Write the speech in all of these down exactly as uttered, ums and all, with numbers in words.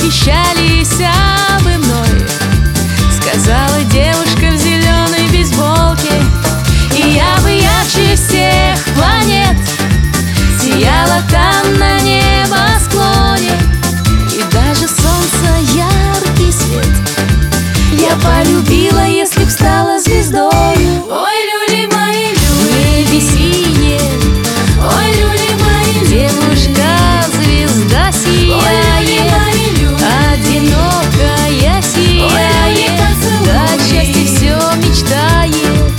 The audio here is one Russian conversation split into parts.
восхищались бы мной, сказала девушка в зеленой бейсболке. И я бы ярче всех планет сияла там на небосклоне. И даже солнца яркий свет я полюбила, если б стала звездою. Ой, люли мои, люли, небе синее, ой, люли мои, девушка, звезда сияет, одинокая сияет, до счастья все мечтает.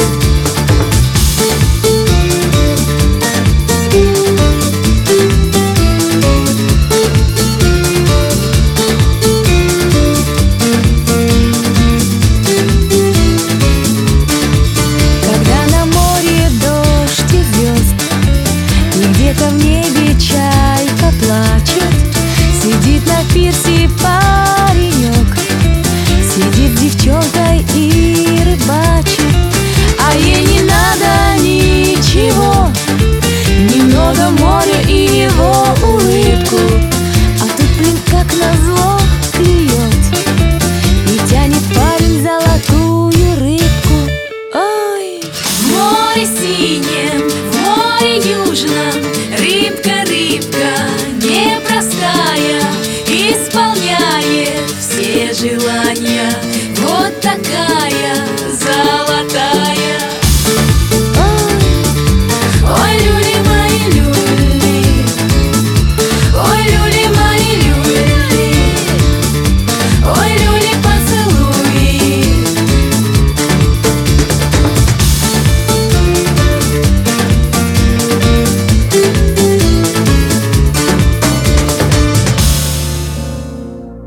Где-то в небе чайка плачет, сидит на пирсе паренек, сидит с девчонкой и рыбачит. А ей не надо ничего, немного моря и его улыбку. А тут, блин, как назло клюет, и тянет парень золотую рыбку. Ой, в море синем, в море южном рыбка, рыбка непростая, исполняет все желания. Вот такая золотая.